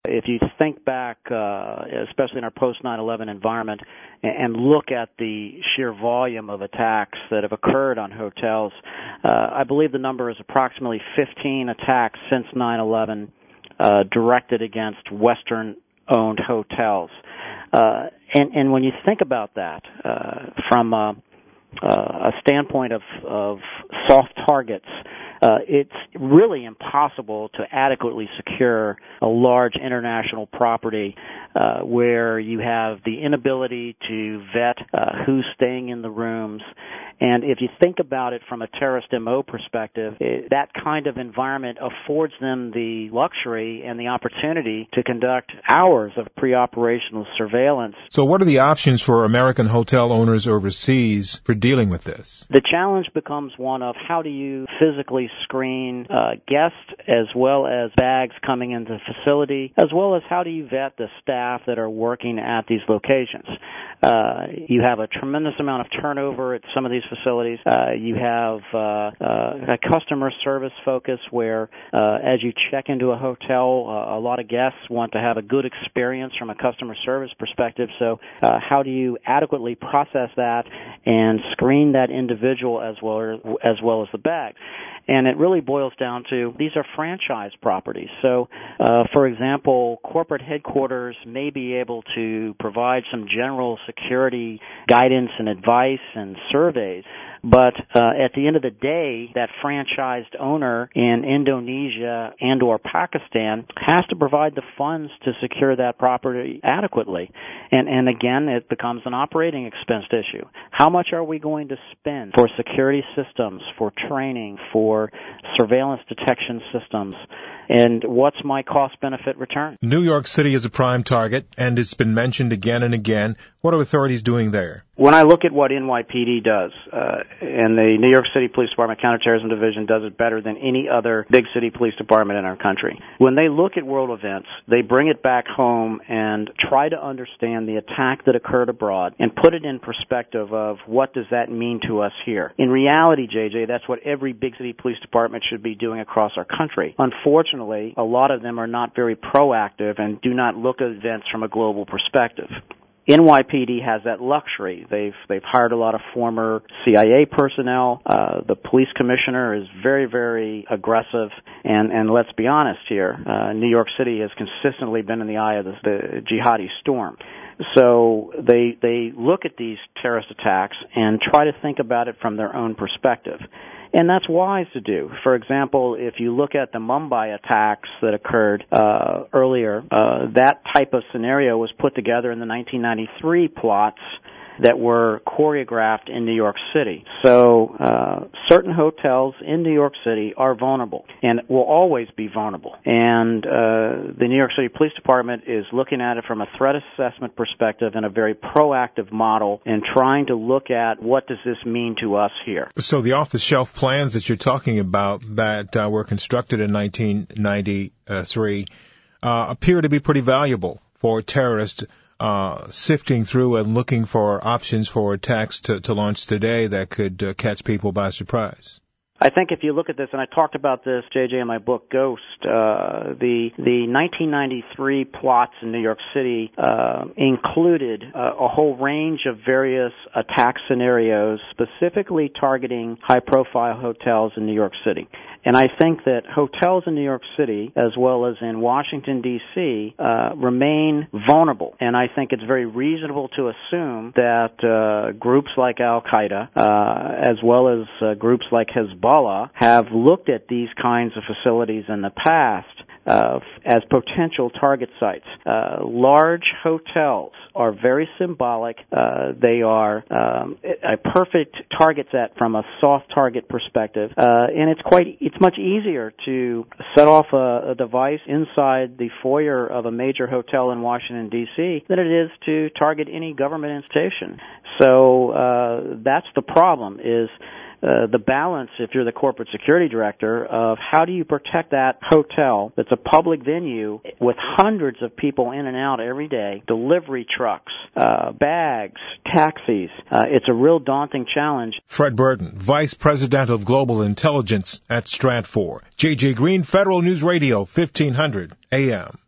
If you think back, especially in our post-9/11 environment, and look at the sheer volume of attacks that have occurred on hotels, I believe the number is approximately 15 attacks since 9/11 directed against Western-owned hotels. And when you think about that from a standpoint of soft targets, it's really impossible to adequately secure a large international property where you have the inability to vet who's staying in the rooms. And if you think about it from a terrorist MO perspective, that kind of environment affords them the luxury and the opportunity to conduct hours of pre-operational surveillance. So what are the options for American hotel owners overseas for dealing with this? The challenge becomes one of how do you physically screen guests as well as bags coming into the facility, as well as how do you vet the staff that are working at these locations. You have a tremendous amount of turnover at some of these facilities. You have a customer service focus where as you check into a hotel, a lot of guests want to have a good experience from a customer service perspective. So how do you adequately process that and screen that individual as well as the bag? And it really boils down to these are franchise properties. So, for example, corporate headquarters may be able to provide some general security guidance and advice and surveys. But at the end of the day, that franchised owner in Indonesia and or Pakistan has to provide the funds to secure that property adequately. And again, it becomes an operating expense issue. How much are we going to spend for security systems, for training, for surveillance detection systems? And what's my cost-benefit return? New York City is a prime target, and it's been mentioned again and again. What are authorities doing there? When I look at what NYPD does, and the New York City Police Department Counterterrorism Division does it better than any other big city police department in our country. When they look at world events, they bring it back home and try to understand the attack that occurred abroad and put it in perspective of what does that mean to us here. In reality, JJ, that's what every big city police department should be doing across our country. Unfortunately, a lot of them are not very proactive and do not look at events from a global perspective. NYPD has that luxury. They've hired a lot of former CIA personnel. The police commissioner is very, very aggressive. And let's be honest here, New York City has consistently been in the eye of the jihadi storm. So they look at these terrorist attacks and try to think about it from their own perspective. And that's wise to do. For example, if you look at the Mumbai attacks that occurred earlier, that type of scenario was put together in the 1993 plots that were choreographed in New York City. So certain hotels in New York City are vulnerable and will always be vulnerable. And the New York City Police Department is looking at it from a threat assessment perspective and a very proactive model and trying to look at what does this mean to us here. So the off-the-shelf plans that you're talking about that were constructed in 1993 appear to be pretty valuable for terrorists sifting through and looking for options for attacks to launch today that could catch people by surprise. I think if you look at this, and I talked about this, JJ, in my book, Ghost, the 1993 plots in New York City included a whole range of various attack scenarios, specifically targeting high-profile hotels in New York City. And I think that hotels in New York City, as well as in Washington, D.C., remain vulnerable. And I think it's very reasonable to assume that groups like Al-Qaeda, as well as groups like Hezbollah, have looked at these kinds of facilities in the past as potential target sites. Large hotels are very symbolic. They are a perfect target set from a soft target perspective, and it's much easier to set off a device inside the foyer of a major hotel in Washington, D.C. than it is to target any government institution. So that's the problem, is the balance, if you're the corporate security director, of how do you protect that hotel that's a public venue with hundreds of people in and out every day, delivery trucks, bags, taxis. It's a real daunting challenge. Fred Burton, Vice President of Global Intelligence at Stratfor. J.J. Green, Federal News Radio, 1500 AM.